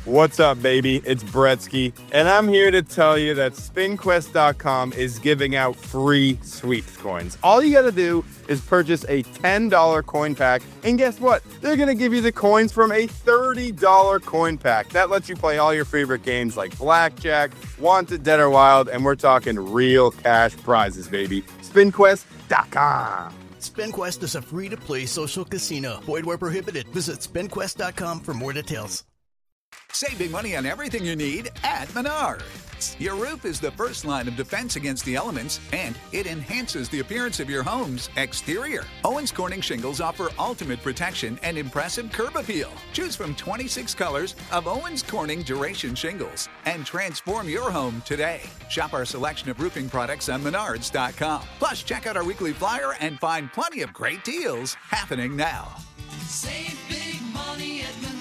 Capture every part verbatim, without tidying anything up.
What's up, baby? It's Bretsky, and I'm here to tell you that spin quest dot com is giving out free sweeps coins. All you gotta do is purchase a ten dollar coin pack, and guess what? They're gonna give you the coins from a thirty dollar coin pack. That lets you play all your favorite games like Blackjack, Wanted, Dead or Wild, and we're talking real cash prizes, baby. spin quest dot com. SpinQuest is a free-to-play social casino. Void where prohibited. Visit spin quest dot com for more details. Save big money on everything you need at Menards. Your roof is the first line of defense against the elements, and it enhances the appearance of your home's exterior. Owens Corning shingles offer ultimate protection and impressive curb appeal. Choose from twenty-six colors of Owens Corning Duration shingles and transform your home today. Shop our selection of roofing products on menards dot com. Plus, check out our weekly flyer and find plenty of great deals happening now. Save big money at Menards.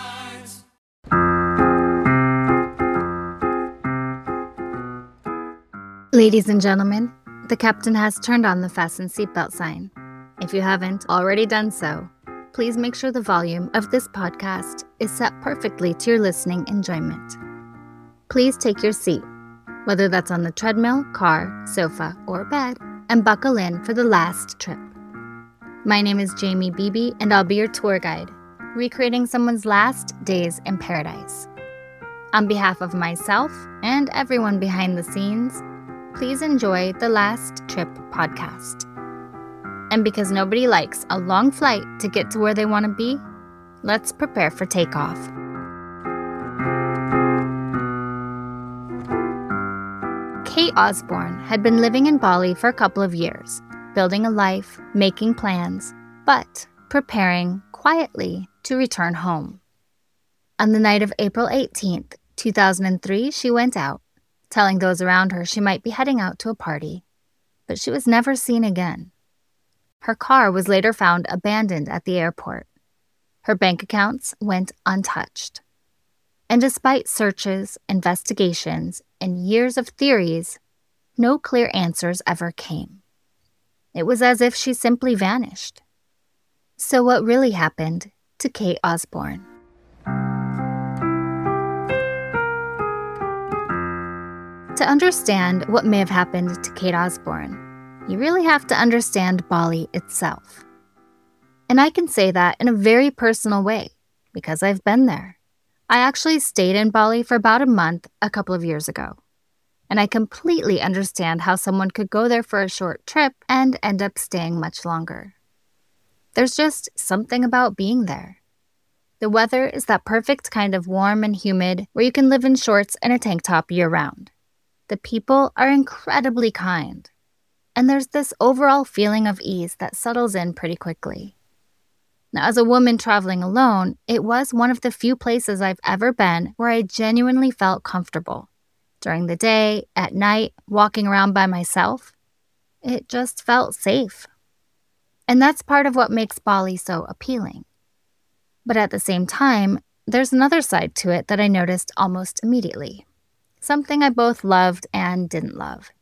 Ladies and gentlemen, the captain has turned on the fasten seatbelt sign. If you haven't already done so, please make sure the volume of this podcast is set perfectly to your listening enjoyment. Please take your seat, whether that's on the treadmill, car, sofa, or bed, and buckle in for the last trip. My name is Jamie Beebe, and I'll be your tour guide, recreating someone's last days in paradise. On behalf of myself and everyone behind the scenes, please enjoy the Last Trip podcast. And because nobody likes a long flight to get to where they want to be, let's prepare for takeoff. Kate Osborne had been living in Bali for a couple of years, building a life, making plans, but preparing quietly to return home. On the night of April eighteenth, two thousand three, she went out, telling those around her she might be heading out to a party, but she was never seen again. Her car was later found abandoned at the airport. Her bank accounts went untouched. And despite searches, investigations, and years of theories, no clear answers ever came. It was as if she simply vanished. So what really happened to Kate Osborne? To understand what may have happened to Kate Osborne, you really have to understand Bali itself. And I can say that in a very personal way, because I've been there. I actually stayed in Bali for about a month a couple of years ago, and I completely understand how someone could go there for a short trip and end up staying much longer. There's just something about being there. The weather is that perfect kind of warm and humid where you can live in shorts and a tank top year-round. The people are incredibly kind, and there's this overall feeling of ease that settles in pretty quickly. Now, as a woman traveling alone, it was one of the few places I've ever been where I genuinely felt comfortable. During the day, at night, walking around by myself, it just felt safe. And that's part of what makes Bali so appealing. But at the same time, there's another side to it that I noticed almost immediately. Something I both loved and didn't love.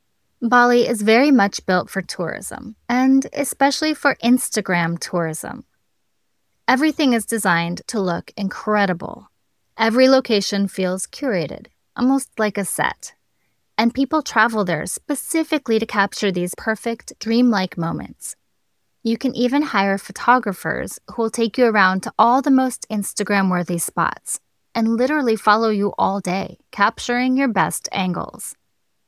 Bali is very much built for tourism, and especially for Instagram tourism. Everything is designed to look incredible. Every location feels curated, almost like a set. And people travel there specifically to capture these perfect, dreamlike moments. You can even hire photographers who will take you around to all the most Instagram-worthy spots and literally follow you all day, capturing your best angles.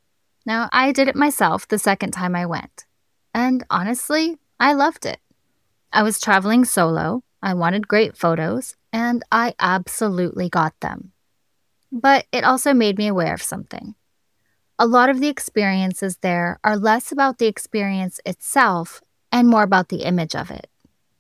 Now, I did it myself the second time I went, and honestly, I loved it. I was traveling solo, I wanted great photos, and I absolutely got them. But it also made me aware of something. A lot of the experiences there are less about the experience itself and more about the image of it.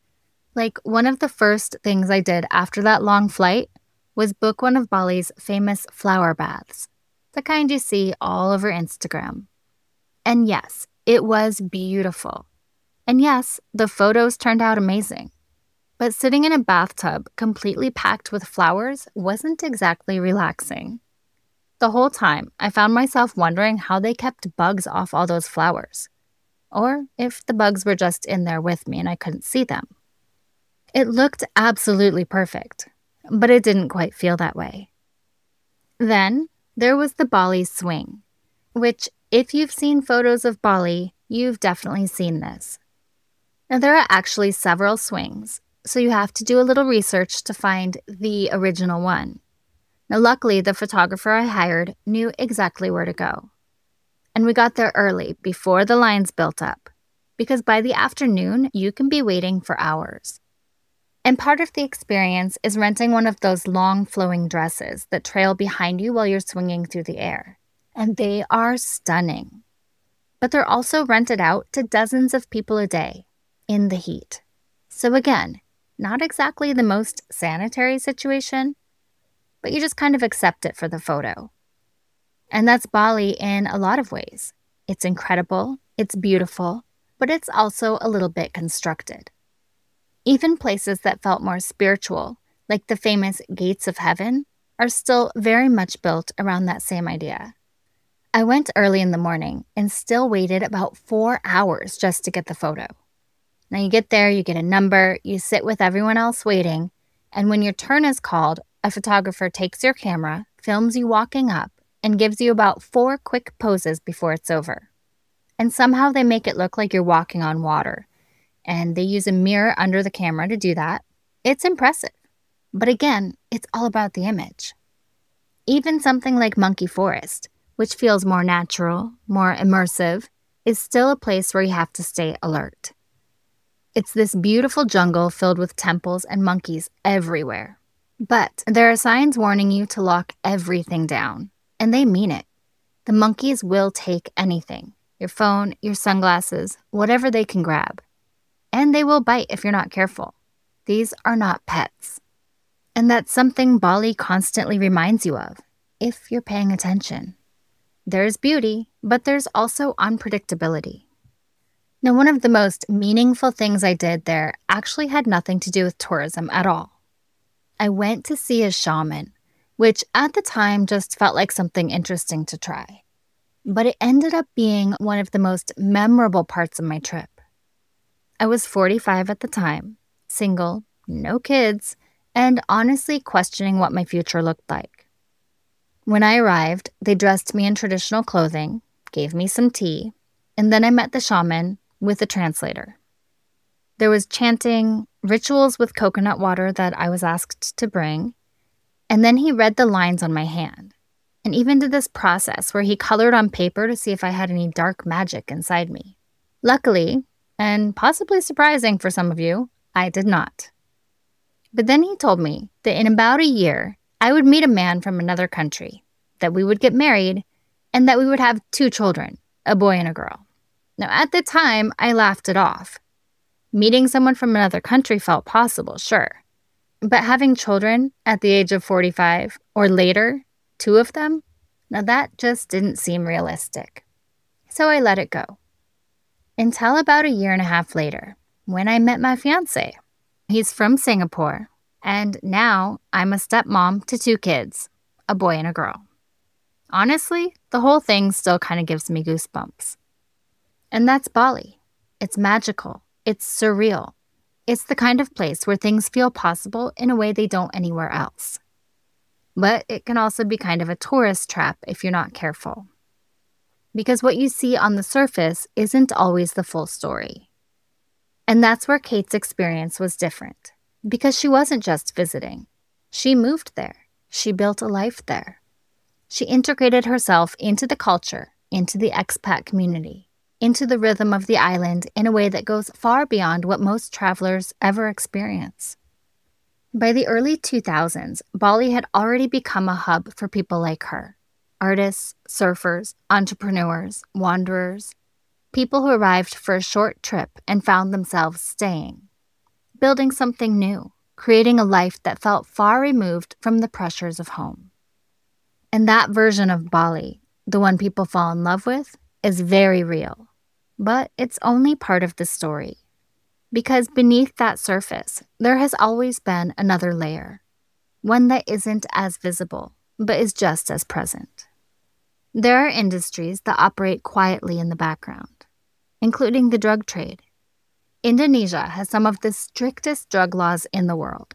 Like, one of the first things I did after that long flight was book one of Bali's famous flower baths, the kind you see all over Instagram. And yes, it was beautiful. And yes, the photos turned out amazing. But sitting in a bathtub completely packed with flowers wasn't exactly relaxing. The whole time, I found myself wondering how they kept bugs off all those flowers, or if the bugs were just in there with me and I couldn't see them. It looked absolutely perfect. but it didn't quite feel that way. Then there was the Bali swing, which, if you've seen photos of Bali, you've definitely seen this. Now, there are actually several swings, so you have to do a little research to find the original one. Now, luckily, the photographer I hired knew exactly where to go. And we got there early, before the lines built up, because by the afternoon, you can be waiting for hours. And part of the experience is renting one of those long flowing dresses that trail behind you while you're swinging through the air. And they are stunning. But they're also rented out to dozens of people a day in the heat. So again, not exactly the most sanitary situation, but you just kind of accept it for the photo. And that's Bali in a lot of ways. It's incredible, it's beautiful, but it's also a little bit constructed. Even places that felt more spiritual, like the famous Gates of Heaven, are still very much built around that same idea. I went early in the morning and still waited about four hours just to get the photo. Now you get there, you get a number, you sit with everyone else waiting, and when your turn is called, a photographer takes your camera, films you walking up, and gives you about four quick poses before it's over. And somehow they make it look like you're walking on water. And they use a mirror under the camera to do that. It's impressive. But again, it's all about the image. Even something like Monkey Forest, which feels more natural, more immersive, is still a place where you have to stay alert. It's this beautiful jungle filled with temples and monkeys everywhere. But there are signs warning you to lock everything down. And they mean it. The monkeys will take anything. Your phone, your sunglasses, whatever they can grab. And they will bite if you're not careful. These are not pets. And that's something Bali constantly reminds you of, if you're paying attention. There's beauty, but there's also unpredictability. Now, one of the most meaningful things I did there actually had nothing to do with tourism at all. I went to see a shaman, which at the time just felt like something interesting to try. But it ended up being one of the most memorable parts of my trip. I was forty-five at the time, single, no kids, and honestly questioning what my future looked like. When I arrived, they dressed me in traditional clothing, gave me some tea, and then I met the shaman with a translator. There was chanting, rituals with coconut water that I was asked to bring, and then he read the lines on my hand, and even did this process where he colored on paper to see if I had any dark magic inside me. Luckily, and possibly surprising for some of you, I did not. But then he told me that in about a year, I would meet a man from another country, that we would get married, and that we would have two children, a boy and a girl. Now, at the time, I laughed it off. Meeting someone from another country felt possible, sure. But having children at the age of forty-five, or later, two of them, now that just didn't seem realistic. So I let it go. Until about a year and a half later, when I met my fiancé. He's from Singapore, and now I'm a stepmom to two kids, a boy and a girl. Honestly, the whole thing still kind of gives me goosebumps. And that's Bali. It's magical. It's surreal. It's the kind of place where things feel possible in a way they don't anywhere else. But it can also be kind of a tourist trap if you're not careful. Because what you see on the surface isn't always the full story. And that's where Kate's experience was different. Because she wasn't just visiting. She moved there. She built a life there. She integrated herself into the culture, into the expat community, into the rhythm of the island in a way that goes far beyond what most travelers ever experience. By the early two thousands, Bali had already become a hub for people like her. Artists, surfers, entrepreneurs, wanderers, people who arrived for a short trip and found themselves staying, building something new, creating a life that felt far removed from the pressures of home. And that version of Bali, the one people fall in love with, is very real. But it's only part of the story. Because beneath that surface, there has always been another layer, one that isn't as visible, but is just as present. There are industries that operate quietly in the background, including the drug trade. Indonesia has some of the strictest drug laws in the world,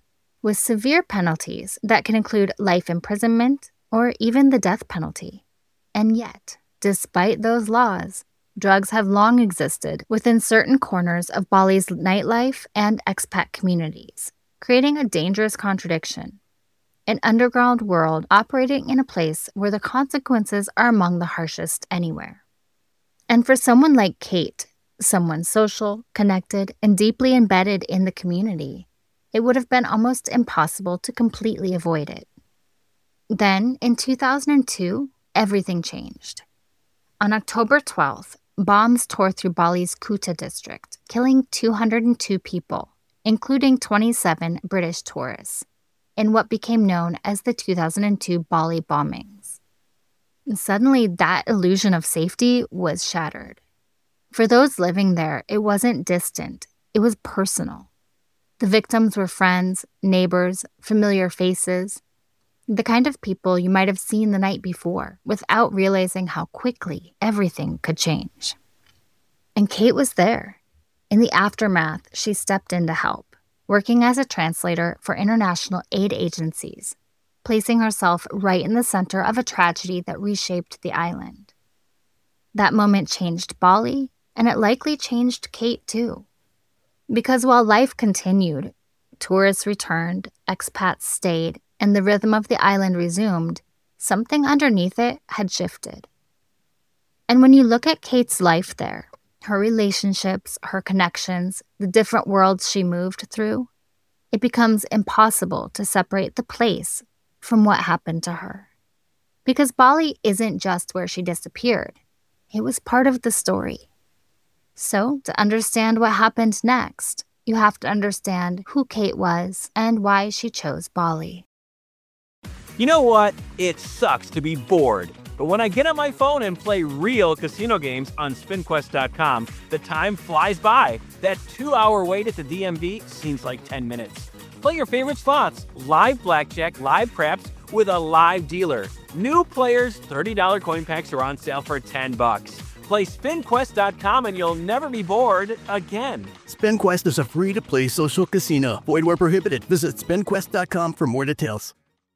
with severe penalties that can include life imprisonment or even the death penalty. And yet, despite those laws, drugs have long existed within certain corners of Bali's nightlife and expat communities, creating a dangerous contradiction. An underground world operating in a place where the consequences are among the harshest anywhere. And for someone like Kate, someone social, connected, and deeply embedded in the community, it would have been almost impossible to completely avoid it. Then, in two thousand two, everything changed. On October twelfth, bombs tore through Bali's Kuta district, killing two hundred two people, including twenty-seven British tourists, in what became known as the two thousand two Bali bombings. And suddenly, that illusion of safety was shattered. For those living there, it wasn't distant, it was personal. The victims were friends, neighbors, familiar faces, the kind of people you might have seen the night before without realizing how quickly everything could change. And Kate was there. In the aftermath, she stepped in to help, working as a translator for international aid agencies, placing herself right in the center of a tragedy that reshaped the island. That moment changed Bali, and it likely changed Kate too. Because while life continued, tourists returned, expats stayed, and the rhythm of the island resumed, something underneath it had shifted. And when you look at Kate's life there, her relationships, her connections, the different worlds she moved through, it becomes impossible to separate the place from what happened to her. Because Bali isn't just where she disappeared, it was part of the story. So, to understand what happened next, you have to understand who Kate was and why she chose Bali. You know what? It sucks to be bored. But when I get on my phone and play real casino games on spin quest dot com, the time flies by. That two-hour wait at the D M V seems like ten minutes. Play your favorite slots, live blackjack, live craps with a live dealer. New players, thirty dollars coin packs are on sale for ten bucks. Play spin quest dot com and you'll never be bored again. SpinQuest is a free-to-play social casino. Void where prohibited. Visit spin quest dot com for more details.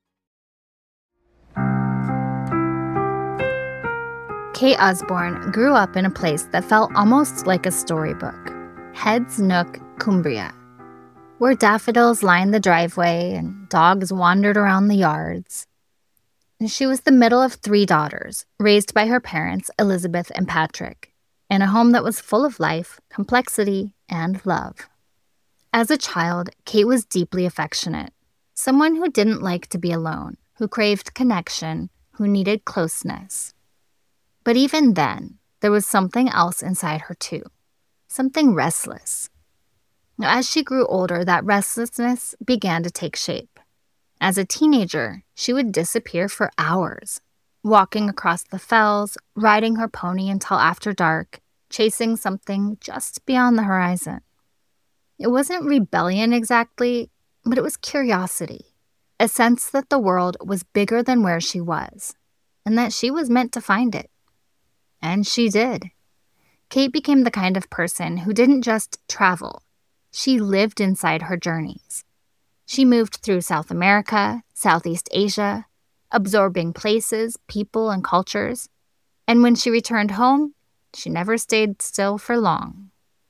Kate Osborne grew up in a place that felt almost like a storybook, Heads Nook, Cumbria, where daffodils lined the driveway and dogs wandered around the yards. And she was the middle of three daughters, raised by her parents, Elizabeth and Patrick, in a home that was full of life, complexity, and love. As a child, Kate was deeply affectionate, someone who didn't like to be alone, who craved connection, who needed closeness. But even then, there was something else inside her too, something restless. Now, as she grew older, that restlessness began to take shape. As a teenager, she would disappear for hours, walking across the fells, riding her pony until after dark, chasing something just beyond the horizon. It wasn't rebellion exactly, but it was curiosity, a sense that the world was bigger than where she was, and that she was meant to find it. And she did. Kate became the kind of person who didn't just travel. She lived inside her journeys. She moved through South America, Southeast Asia, absorbing places, people, and cultures. And when she returned home, she never stayed still for long.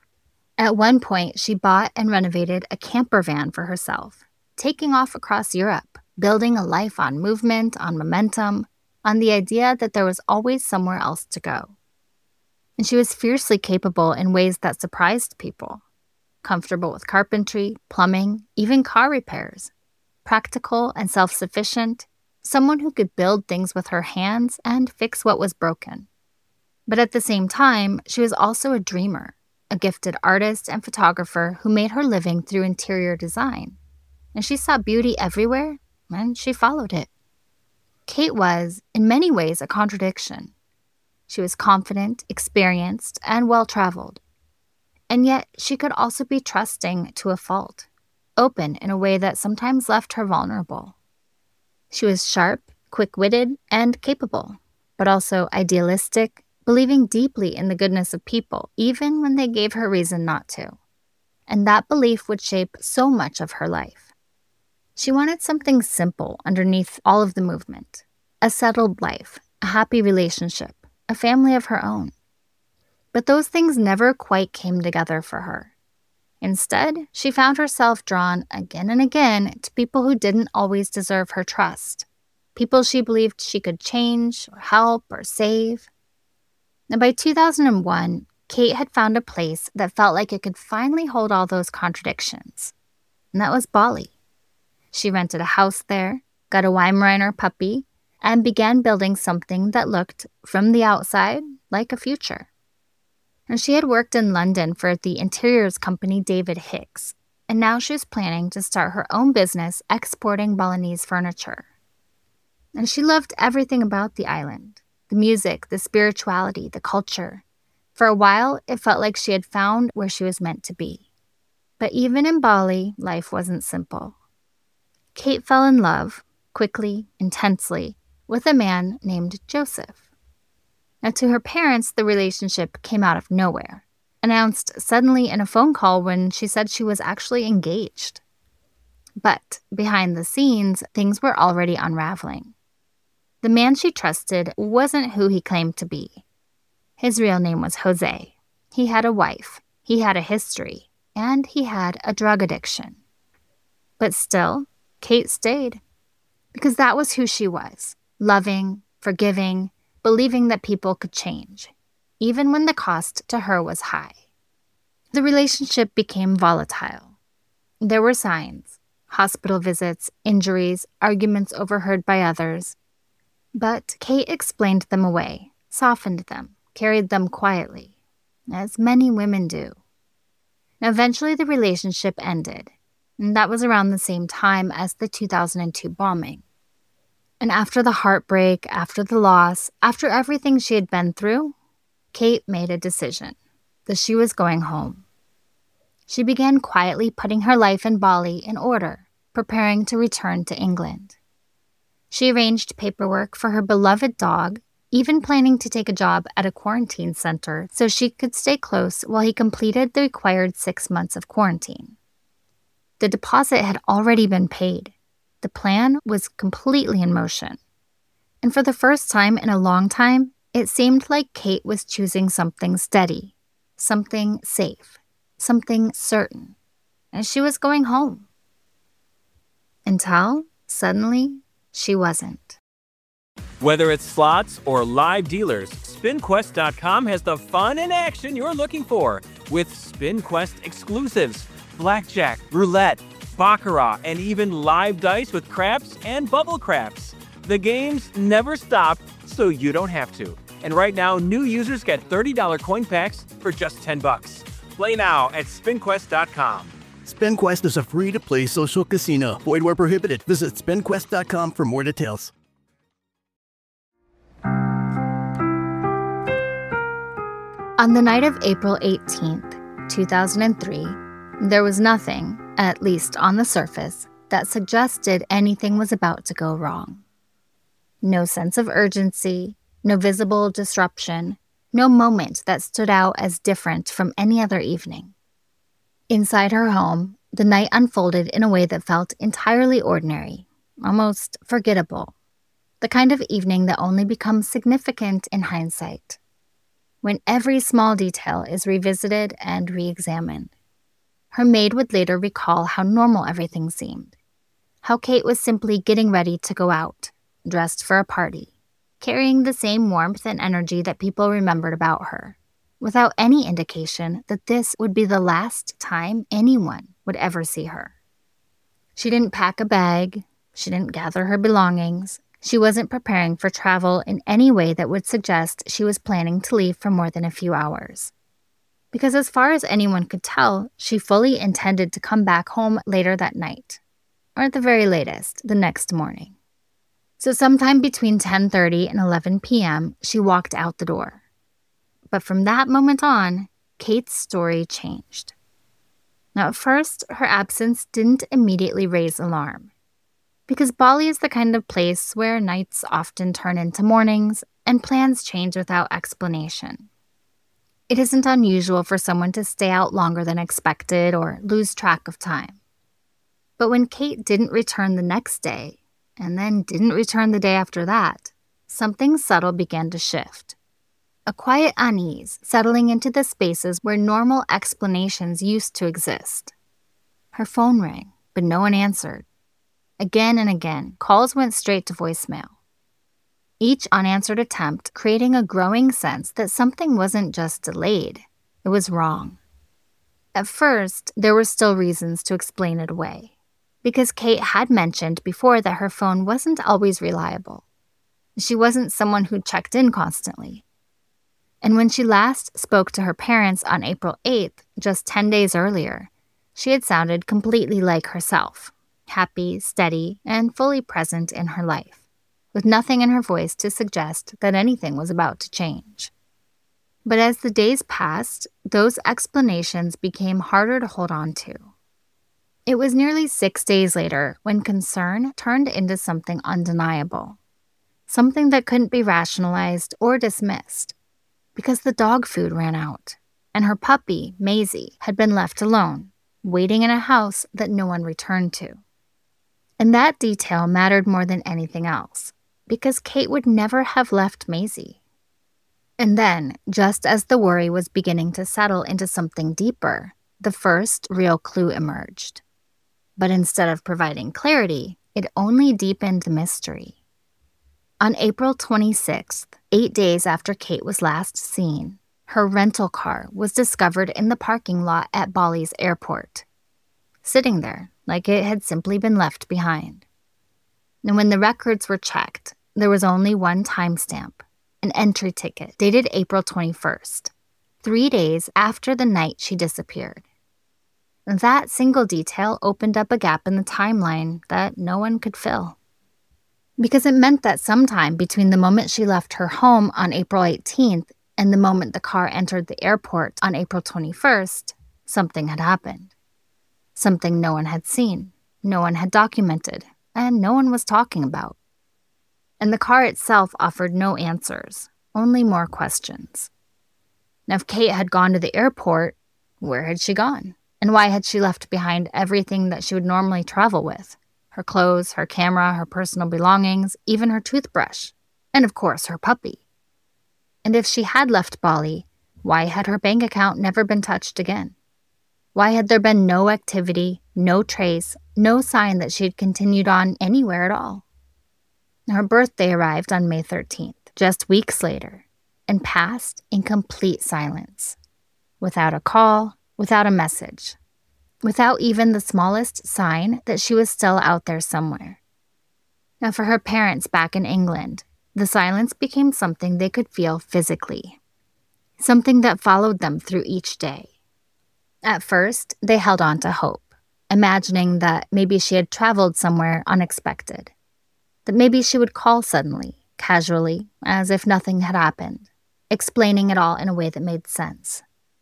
At one point, she bought and renovated a camper van for herself, taking off across Europe, building a life on movement, on momentum, on the idea that there was always somewhere else to go. And she was fiercely capable in ways that surprised people. Comfortable with carpentry, plumbing, even car repairs. Practical and self-sufficient, someone who could build things with her hands and fix what was broken. But at the same time, she was also a dreamer, a gifted artist and photographer who made her living through interior design. And she saw beauty everywhere, and she followed it. Kate was, in many ways, a contradiction. She was confident, experienced, and well-traveled. And yet, she could also be trusting to a fault, open in a way that sometimes left her vulnerable. She was sharp, quick-witted, and capable, but also idealistic, believing deeply in the goodness of people, even when they gave her reason not to. And that belief would shape so much of her life. She wanted something simple underneath all of the movement. A settled life, a happy relationship, a family of her own. But those things never quite came together for her. Instead, she found herself drawn again and again to people who didn't always deserve her trust. People she believed she could change or help or save. And by two thousand one, Kate had found a place that felt like it could finally hold all those contradictions. And that was Bali. She rented a house there, got a Weimaraner puppy, and began building something that looked, from the outside, like a future. And she had worked in London for the interiors company David Hicks, and now she was planning to start her own business exporting Balinese furniture. And she loved everything about the island, the music, the spirituality, the culture. For a while, it felt like she had found where she was meant to be. But even in Bali, life wasn't simple. Kate fell in love, quickly, intensely, with a man named Joseph. Now, to her parents, the relationship came out of nowhere, announced suddenly in a phone call when she said she was actually engaged. But behind the scenes, things were already unraveling. The man she trusted wasn't who he claimed to be. His real name was Jose. He had a wife, he had a history, and he had a drug addiction. But still, Kate stayed, because that was who she was, loving, forgiving, believing that people could change, even when the cost to her was high. The relationship became volatile. There were signs, hospital visits, injuries, arguments overheard by others. But Kate explained them away, softened them, carried them quietly, as many women do. Now, eventually the relationship ended, and that was around the same time as the two thousand two bombing. And after the heartbreak, after the loss, after everything she had been through, Kate made a decision that she was going home. She began quietly putting her life in Bali in order, preparing to return to England. She arranged paperwork for her beloved dog, even planning to take a job at a quarantine center so she could stay close while he completed the required six months of quarantine. The deposit had already been paid. The plan was completely in motion. And for the first time in a long time, it seemed like Kate was choosing something steady, something safe, something certain, and she was going home. Until, suddenly, she wasn't. Whether it's slots or live dealers, Spin Quest dot com has the fun and action you're looking for with SpinQuest exclusives, blackjack, roulette, baccarat, and even live dice with craps and bubble craps. The games never stop, so you don't have to. And right now, new users get thirty dollars coin packs for just ten bucks. Play now at Spin Quest dot com. SpinQuest is a free-to-play social casino. Void where prohibited. Visit Spin Quest dot com for more details. On the night of April eighteenth, two thousand three, there was nothing, at least on the surface, that suggested anything was about to go wrong. No sense of urgency, no visible disruption, no moment that stood out as different from any other evening. Inside her home, the night unfolded in a way that felt entirely ordinary, almost forgettable. The kind of evening that only becomes significant in hindsight, when every small detail is revisited and re-examined. Her maid would later recall how normal everything seemed, how Kate was simply getting ready to go out, dressed for a party, carrying the same warmth and energy that people remembered about her, without any indication that this would be the last time anyone would ever see her. She didn't pack a bag, she didn't gather her belongings, she wasn't preparing for travel in any way that would suggest she was planning to leave for more than a few hours. Because as far as anyone could tell, she fully intended to come back home later that night, or at the very latest, the next morning. So sometime between ten thirty and eleven p.m., she walked out the door. But from that moment on, Kate's story changed. Now, at first, her absence didn't immediately raise alarm, because Bali is the kind of place where nights often turn into mornings and plans change without explanation. It isn't unusual for someone to stay out longer than expected or lose track of time. But when Kate didn't return the next day, and then didn't return the day after that, something subtle began to shift. A quiet unease settling into the spaces where normal explanations used to exist. Her phone rang, but no one answered. Again and again, calls went straight to voicemail. Each unanswered attempt creating a growing sense that something wasn't just delayed, it was wrong. At first, there were still reasons to explain it away, because Kate had mentioned before that her phone wasn't always reliable. She wasn't someone who checked in constantly. And when she last spoke to her parents on April eighth, just ten days earlier, she had sounded completely like herself, happy, steady, and fully present in her life, with nothing in her voice to suggest that anything was about to change. But as the days passed, those explanations became harder to hold on to. It was nearly six days later when concern turned into something undeniable, something that couldn't be rationalized or dismissed, because the dog food ran out, and her puppy, Maisie, had been left alone, waiting in a house that no one returned to. And that detail mattered more than anything else, because Kate would never have left Maisie. And then, just as the worry was beginning to settle into something deeper, the first real clue emerged. But instead of providing clarity, it only deepened the mystery. On April twenty-sixth, eight days after Kate was last seen, her rental car was discovered in the parking lot at Bali's airport, sitting there like it had simply been left behind. And when the records were checked, there was only one timestamp, an entry ticket dated April twenty-first, three days after the night she disappeared. That single detail opened up a gap in the timeline that no one could fill. Because it meant that sometime between the moment she left her home on April eighteenth and the moment the car entered the airport on April twenty-first, something had happened. Something no one had seen, no one had documented, and no one was talking about. And the car itself offered no answers, only more questions. Now, if Kate had gone to the airport, where had she gone? And why had she left behind everything that she would normally travel with? Her clothes, her camera, her personal belongings, even her toothbrush, and of course, her puppy. And if she had left Bali, why had her bank account never been touched again? Why had there been no activity, no trace, no sign that she had continued on anywhere at all? Her birthday arrived on May thirteenth, just weeks later, and passed in complete silence, without a call, without a message, without even the smallest sign that she was still out there somewhere. Now, for her parents back in England, the silence became something they could feel physically, something that followed them through each day. At first, they held on to hope, imagining that maybe she had traveled somewhere unexpected, that maybe she would call suddenly, casually, as if nothing had happened, explaining it all in a way that made sense.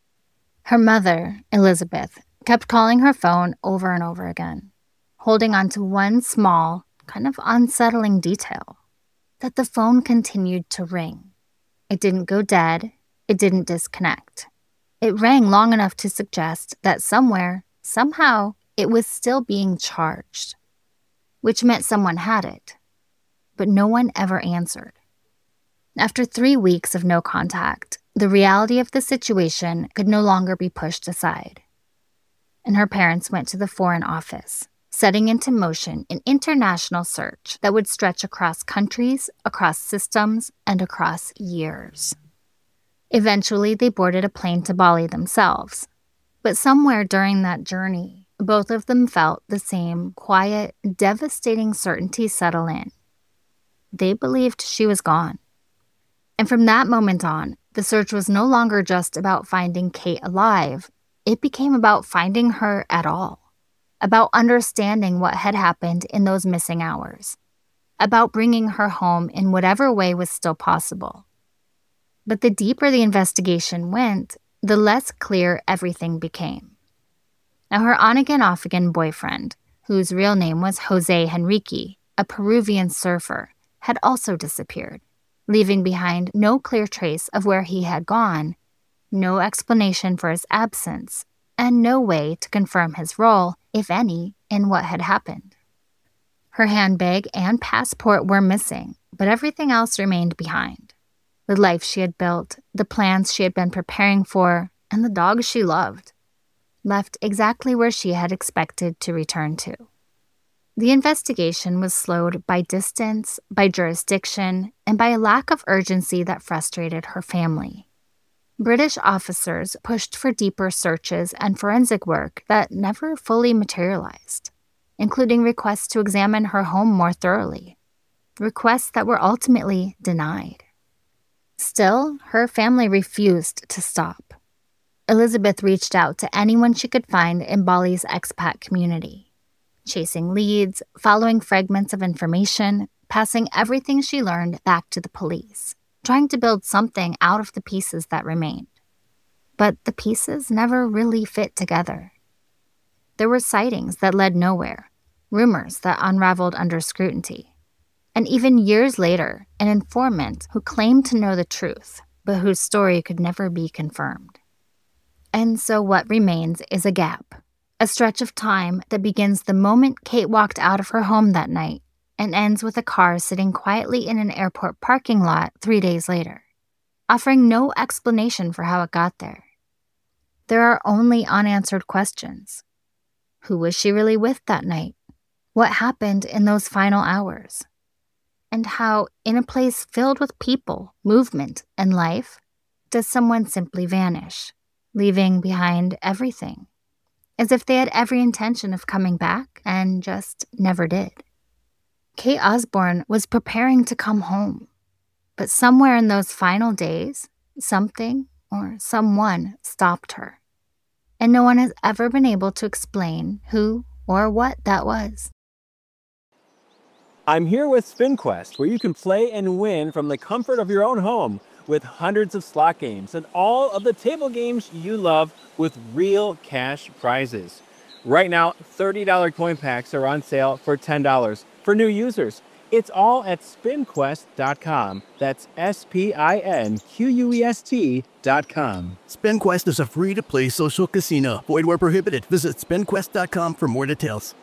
Her mother, Elizabeth, kept calling her phone over and over again, holding on to one small, kind of unsettling detail, that the phone continued to ring. It didn't go dead, it didn't disconnect. It rang long enough to suggest that somewhere, somehow, it was still being charged, which meant someone had it. But no one ever answered. After three weeks of no contact, the reality of the situation could no longer be pushed aside. And her parents went to the Foreign Office, setting into motion an international search that would stretch across countries, across systems, and across years. Eventually, they boarded a plane to Bali themselves. But somewhere during that journey, both of them felt the same quiet, devastating certainty settle in. They believed she was gone. And from that moment on, the search was no longer just about finding Kate alive. It became about finding her at all, about understanding what had happened in those missing hours, about bringing her home in whatever way was still possible. But the deeper the investigation went, the less clear everything became. Now, her on-again, off-again boyfriend, whose real name was Jose Henrique, a Peruvian surfer, had also disappeared, leaving behind no clear trace of where he had gone, no explanation for his absence, and no way to confirm his role, if any, in what had happened. Her handbag and passport were missing, but everything else remained behind. The life she had built, the plans she had been preparing for, and the dog she loved, left exactly where she had expected to return to. The investigation was slowed by distance, by jurisdiction, and by a lack of urgency that frustrated her family. British officers pushed for deeper searches and forensic work that never fully materialized, including requests to examine her home more thoroughly, requests that were ultimately denied. Still, her family refused to stop. Elizabeth reached out to anyone she could find in Bali's expat community, chasing leads, following fragments of information, passing everything she learned back to the police, trying to build something out of the pieces that remained. But the pieces never really fit together. There were sightings that led nowhere, rumors that unraveled under scrutiny, and even years later, an informant who claimed to know the truth, but whose story could never be confirmed. And so what remains is a gap, a stretch of time that begins the moment Kate walked out of her home that night and ends with a car sitting quietly in an airport parking lot three days later, offering no explanation for how it got there. There are only unanswered questions. Who was she really with that night? What happened in those final hours? And how, in a place filled with people, movement, and life, does someone simply vanish, leaving behind everything, as if they had every intention of coming back and just never did? Kate Osborne was preparing to come home, but somewhere in those final days, something or someone stopped her, and no one has ever been able to explain who or what that was. I'm here with SpinQuest, where you can play and win from the comfort of your own home with hundreds of slot games and all of the table games you love with real cash prizes. Right now, thirty dollars coin packs are on sale for ten dollars for new users. It's all at spin quest dot com. That's S P I N Q U E S T dot com. SpinQuest is a free-to-play social casino. Void where prohibited. Visit spin quest dot com for more details.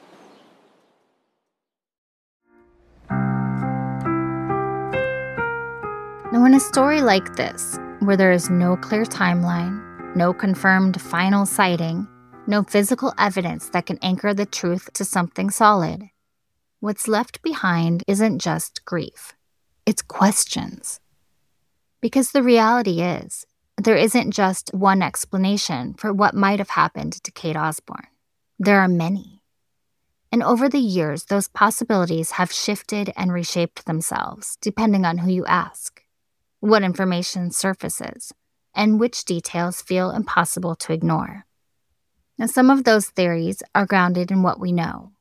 Now, in a story like this, where there is no clear timeline, no confirmed final sighting, no physical evidence that can anchor the truth to something solid, what's left behind isn't just grief. It's questions. Because the reality is, there isn't just one explanation for what might have happened to Kate Osborne. There are many. And over the years, those possibilities have shifted and reshaped themselves, depending on who you ask, what information surfaces, and which details feel impossible to ignore. Now, some of those theories are grounded in what we know.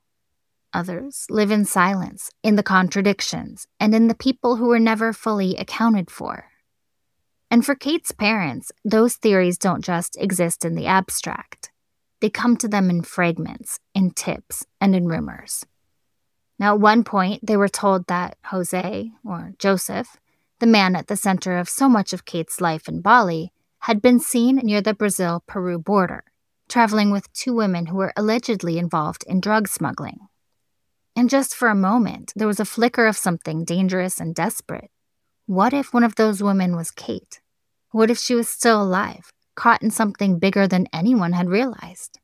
Others live in silence, in the contradictions, and in the people who were never fully accounted for. And for Kate's parents, those theories don't just exist in the abstract. They come to them in fragments, in tips, and in rumors. Now, at one point, they were told that Jose, or Joseph, the man at the center of so much of Kate's life in Bali, had been seen near the Brazil-Peru border, traveling with two women who were allegedly involved in drug smuggling. And just for a moment, there was a flicker of something dangerous and desperate. What if one of those women was Kate? What if she was still alive, caught in something bigger than anyone had realized?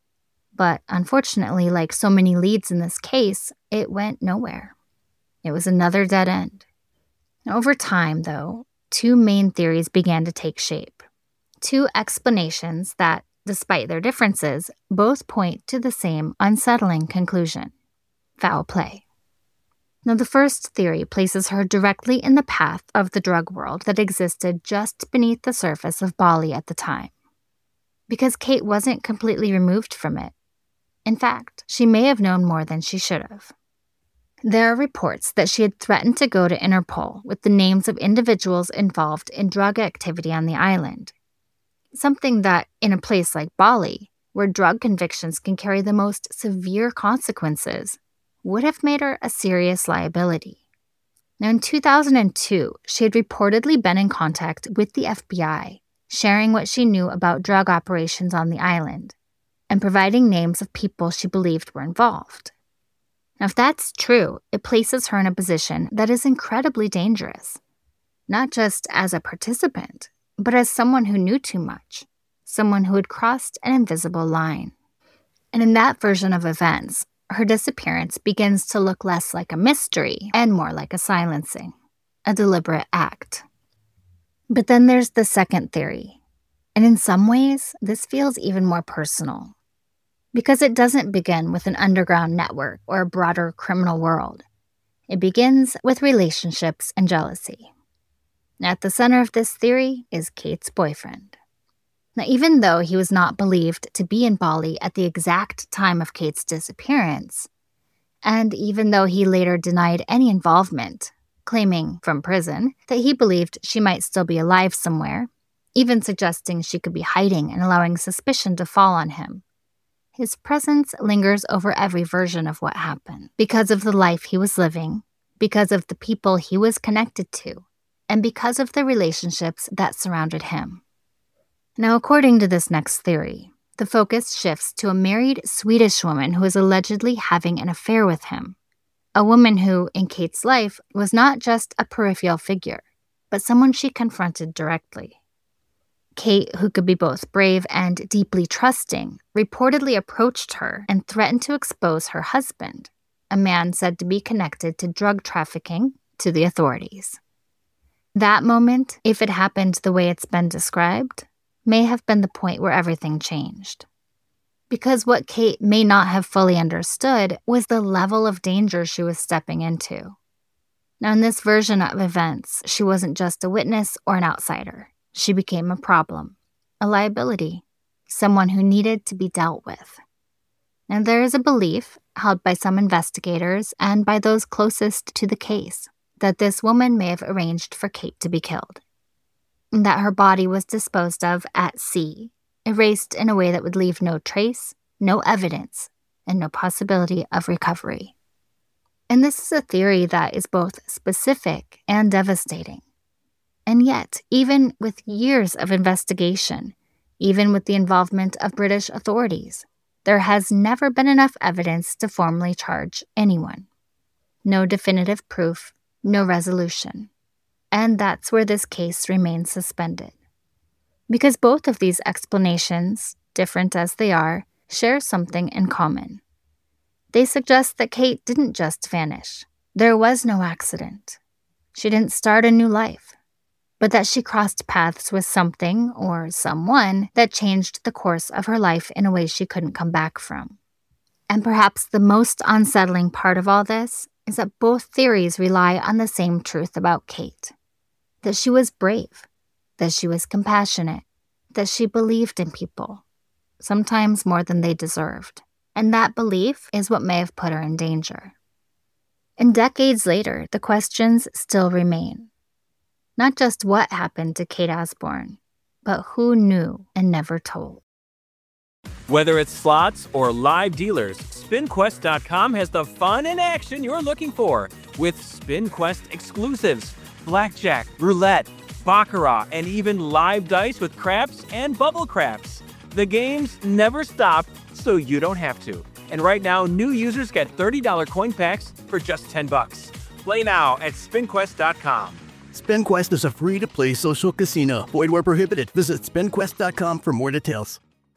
But unfortunately, like so many leads in this case, it went nowhere. It was another dead end. Over time, though, two main theories began to take shape. Two explanations that, despite their differences, both point to the same unsettling conclusion: foul play. Now, the first theory places her directly in the path of the drug world that existed just beneath the surface of Bali at the time. Because Kate wasn't completely removed from it. In fact, she may have known more than she should have. There are reports that she had threatened to go to Interpol with the names of individuals involved in drug activity on the island. Something that, in a place like Bali, where drug convictions can carry the most severe consequences, would have made her a serious liability. Now, in two thousand two, she had reportedly been in contact with the F B I, sharing what she knew about drug operations on the island, and providing names of people she believed were involved. Now, if that's true, it places her in a position that is incredibly dangerous, not just as a participant, but as someone who knew too much, someone who had crossed an invisible line. And in that version of events, her disappearance begins to look less like a mystery and more like a silencing, a deliberate act. But then there's the second theory, and in some ways, this feels even more personal, because it doesn't begin with an underground network or a broader criminal world. It begins with relationships and jealousy. At the center of this theory is Kate's boyfriend. Now, even though he was not believed to be in Bali at the exact time of Kate's disappearance, and even though he later denied any involvement, claiming from prison that he believed she might still be alive somewhere, even suggesting she could be hiding and allowing suspicion to fall on him, his presence lingers over every version of what happened because of the life he was living, because of the people he was connected to, and because of the relationships that surrounded him. Now, according to this next theory, the focus shifts to a married Swedish woman who is allegedly having an affair with him, a woman who, in Kate's life, was not just a peripheral figure, but someone she confronted directly. Kate, who could be both brave and deeply trusting, reportedly approached her and threatened to expose her husband, a man said to be connected to drug trafficking, to the authorities. That moment, if it happened the way it's been described, may have been the point where everything changed. Because what Kate may not have fully understood was the level of danger she was stepping into. Now, in this version of events, she wasn't just a witness or an outsider. She became a problem, a liability, someone who needed to be dealt with. And there is a belief, held by some investigators and by those closest to the case, that this woman may have arranged for Kate to be killed, and that her body was disposed of at sea, erased in a way that would leave no trace, no evidence, and no possibility of recovery. And this is a theory that is both specific and devastating. And yet, even with years of investigation, even with the involvement of British authorities, there has never been enough evidence to formally charge anyone. No definitive proof, no resolution. And that's where this case remains suspended. Because both of these explanations, different as they are, share something in common. They suggest that Kate didn't just vanish. There was no accident. She didn't start a new life, but that she crossed paths with something or someone that changed the course of her life in a way she couldn't come back from. And perhaps the most unsettling part of all this is that both theories rely on the same truth about Kate. That she was brave, that she was compassionate, that she believed in people, sometimes more than they deserved. And that belief is what may have put her in danger. And decades later, the questions still remain. Not just what happened to Kate Osborne, but who knew and never told. Whether it's slots or live dealers, spin quest dot com has the fun and action you're looking for with SpinQuest exclusives, blackjack, roulette, baccarat, and even live dice with craps and bubble craps. The games never stop, so you don't have to. And right now, new users get thirty dollars coin packs for just ten bucks. Play now at spin quest dot com. SpinQuest is a free-to-play social casino. Void where prohibited. Visit spin quest dot com for more details.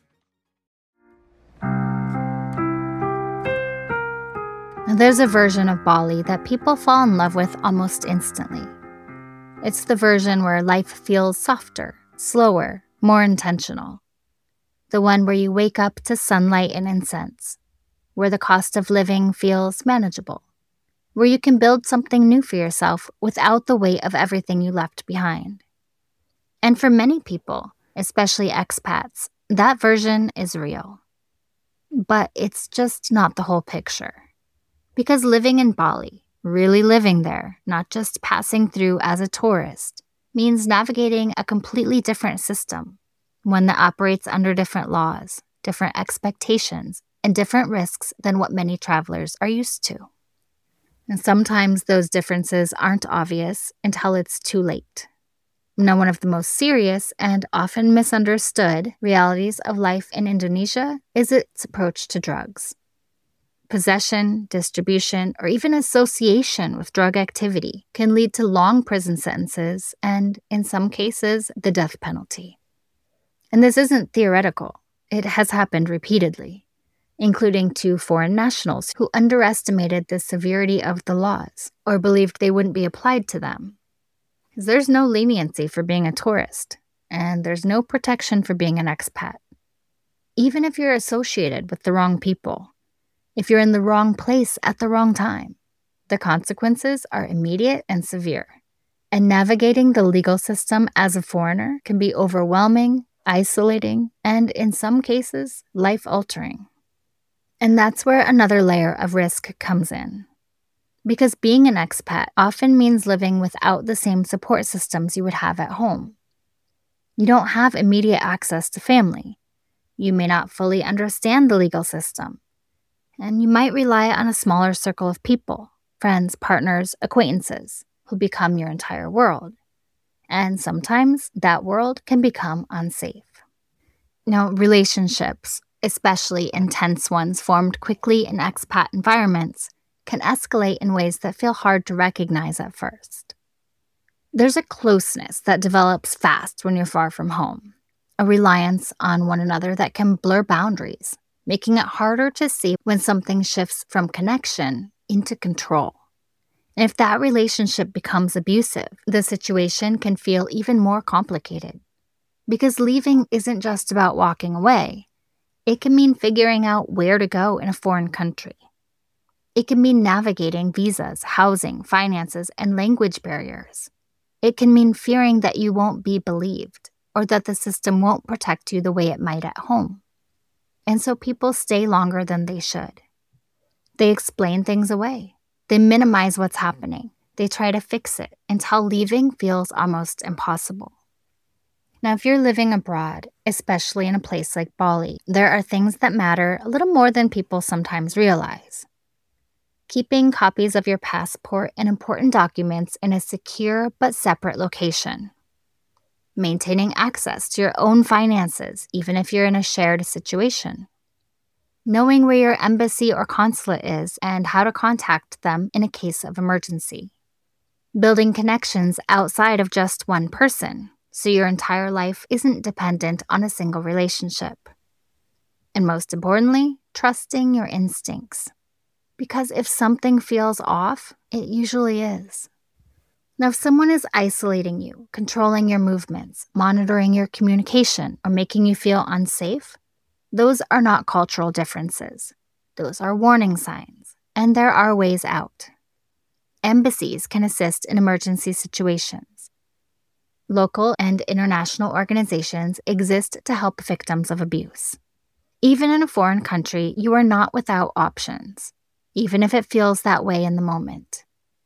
Now, there's a version of Bali that people fall in love with almost instantly. It's the version where life feels softer, slower, more intentional. The one where you wake up to sunlight and incense, where the cost of living feels manageable, where you can build something new for yourself without the weight of everything you left behind. And for many people, especially expats, that version is real. But it's just not the whole picture. Because living in Bali, really living there, not just passing through as a tourist, means navigating a completely different system, one that operates under different laws, different expectations, and different risks than what many travelers are used to. And sometimes those differences aren't obvious until it's too late. Now, one of the most serious and often misunderstood realities of life in Indonesia is its approach to drugs. Possession, distribution, or even association with drug activity can lead to long prison sentences and, in some cases, the death penalty. And this isn't theoretical. It has happened repeatedly, including two foreign nationals who underestimated the severity of the laws or believed they wouldn't be applied to them. There's no leniency for being a tourist, and there's no protection for being an expat. Even if you're associated with the wrong people, if you're in the wrong place at the wrong time, the consequences are immediate and severe. And navigating the legal system as a foreigner can be overwhelming, isolating, and in some cases, life-altering. And that's where another layer of risk comes in. Because being an expat often means living without the same support systems you would have at home. You don't have immediate access to family. You may not fully understand the legal system. And you might rely on a smaller circle of people, friends, partners, acquaintances, who become your entire world. And sometimes that world can become unsafe. Now, relationships, especially intense ones formed quickly in expat environments, can escalate in ways that feel hard to recognize at first. There's a closeness that develops fast when you're far from home, a reliance on one another that can blur boundaries, making it harder to see when something shifts from connection into control. And if that relationship becomes abusive, the situation can feel even more complicated. Because leaving isn't just about walking away. It can mean figuring out where to go in a foreign country. It can mean navigating visas, housing, finances, and language barriers. It can mean fearing that you won't be believed or that the system won't protect you the way it might at home. And so people stay longer than they should. They explain things away. They minimize what's happening. They try to fix it until leaving feels almost impossible. Now, if you're living abroad, especially in a place like Bali, there are things that matter a little more than people sometimes realize. Keeping copies of your passport and important documents in a secure but separate location. Maintaining access to your own finances, even if you're in a shared situation. Knowing where your embassy or consulate is and how to contact them in a case of emergency. Building connections outside of just one person, so your entire life isn't dependent on a single relationship. And most importantly, trusting your instincts. Because if something feels off, it usually is. Now, if someone is isolating you, controlling your movements, monitoring your communication, or making you feel unsafe, those are not cultural differences. Those are warning signs, and there are ways out. Embassies can assist in emergency situations. Local and international organizations exist to help victims of abuse. Even in a foreign country, you are not without options, even if it feels that way in the moment.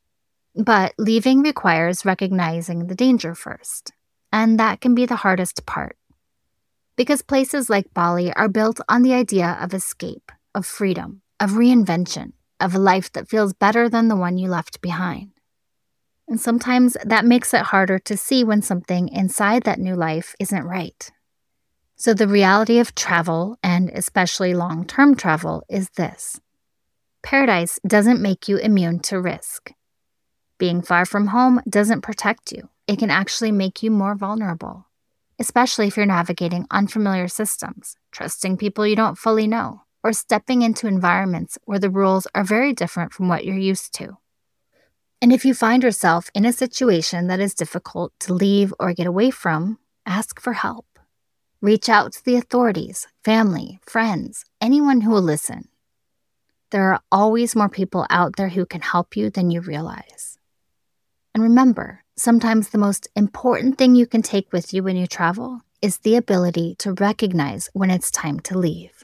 But leaving requires recognizing the danger first, and that can be the hardest part. Because places like Bali are built on the idea of escape, of freedom, of reinvention, of a life that feels better than the one you left behind. And sometimes that makes it harder to see when something inside that new life isn't right. So the reality of travel, and especially long-term travel, is this. Paradise doesn't make you immune to risk. Being far from home doesn't protect you. It can actually make you more vulnerable, especially if you're navigating unfamiliar systems, trusting people you don't fully know, or stepping into environments where the rules are very different from what you're used to. And if you find yourself in a situation that is difficult to leave or get away from, ask for help. Reach out to the authorities, family, friends, anyone who will listen. There are always more people out there who can help you than you realize. And remember, sometimes the most important thing you can take with you when you travel is the ability to recognize when it's time to leave.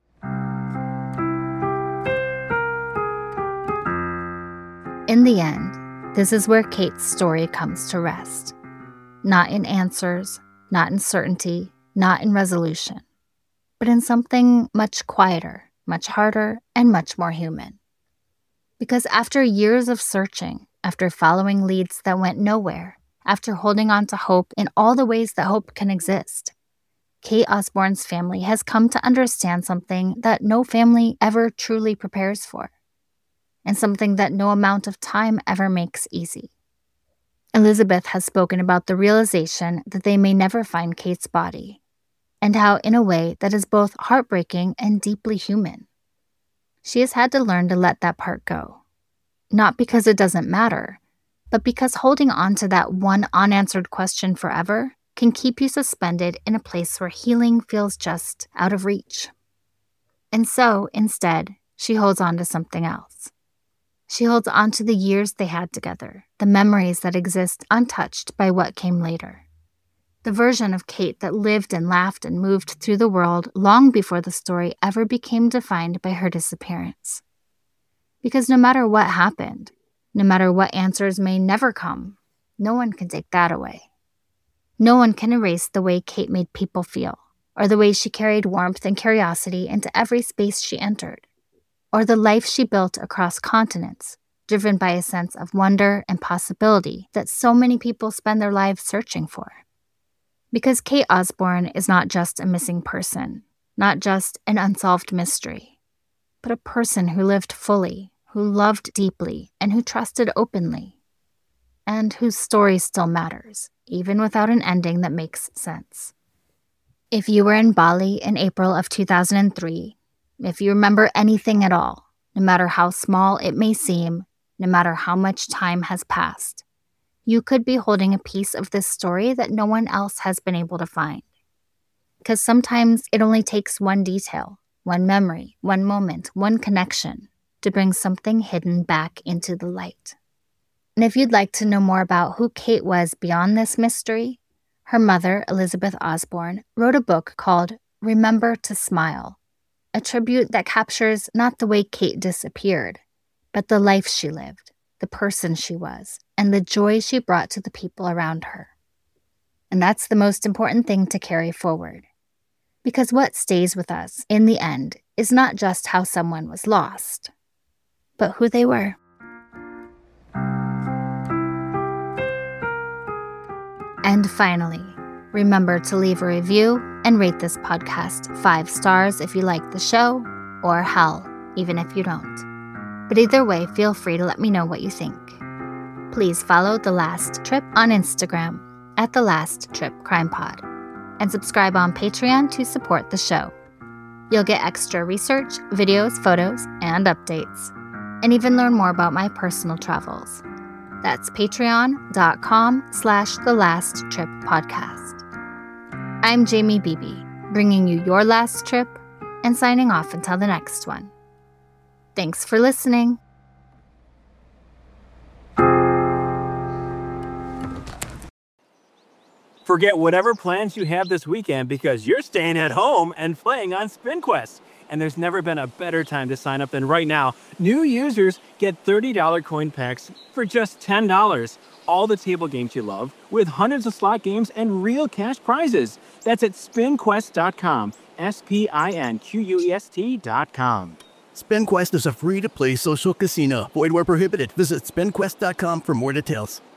In the end, this is where Kate's story comes to rest. Not in answers, not in certainty, not in resolution, but in something much quieter, much harder, and much more human. Because after years of searching, after following leads that went nowhere, after holding on to hope in all the ways that hope can exist. Kate Osborne's family has come to understand something that no family ever truly prepares for, and something that no amount of time ever makes easy. Elizabeth has spoken about the realization that they may never find Kate's body, and how, in a way that is both heartbreaking and deeply human, she has had to learn to let that part go. Not because it doesn't matter, but because holding on to that one unanswered question forever can keep you suspended in a place where healing feels just out of reach. And so, instead, she holds on to something else. She holds on to the years they had together, the memories that exist untouched by what came later. The version of Kate that lived and laughed and moved through the world long before the story ever became defined by her disappearance. Because no matter what happened, no matter what answers may never come, no one can take that away. No one can erase the way Kate made people feel, or the way she carried warmth and curiosity into every space she entered, or the life she built across continents, driven by a sense of wonder and possibility that so many people spend their lives searching for. Because Kate Osborne is not just a missing person, not just an unsolved mystery, but a person who lived fully, who loved deeply, and who trusted openly, and whose story still matters, even without an ending that makes sense. If you were in Bali in April of two thousand three, if you remember anything at all, no matter how small it may seem, no matter how much time has passed, you could be holding a piece of this story that no one else has been able to find. Because sometimes it only takes one detail, one memory, one moment, one connection to bring something hidden back into the light. And if you'd like to know more about who Kate was beyond this mystery, her mother, Elizabeth Osborne, wrote a book called Remember to Smile, a tribute that captures not the way Kate disappeared, but the life she lived, the person she was, and the joy she brought to the people around her. And that's the most important thing to carry forward. Because what stays with us, in the end, is not just how someone was lost, but who they were. And finally, remember to leave a review and rate this podcast five stars if you like the show, or hell, even if you don't. But either way, feel free to let me know what you think. Please follow The Last Trip on Instagram at The Last Trip Crime Pod, and subscribe on Patreon to support the show. You'll get extra research, videos, photos, and updates, and even learn more about my personal travels. That's patreon.com slash The Last Trip Podcast. I'm Jamie Beebe, bringing you your last trip and signing off until the next one. Thanks for listening. Forget whatever plans you have this weekend because you're staying at home and playing on SpinQuest. And there's never been a better time to sign up than right now. New users get thirty dollars coin packs for just ten dollars. All the table games you love, with hundreds of slot games and real cash prizes. That's at spin quest dot com. S P I N Q U E S T dot com. SpinQuest is a free-to-play social casino. Void where prohibited. Visit spin quest dot com for more details.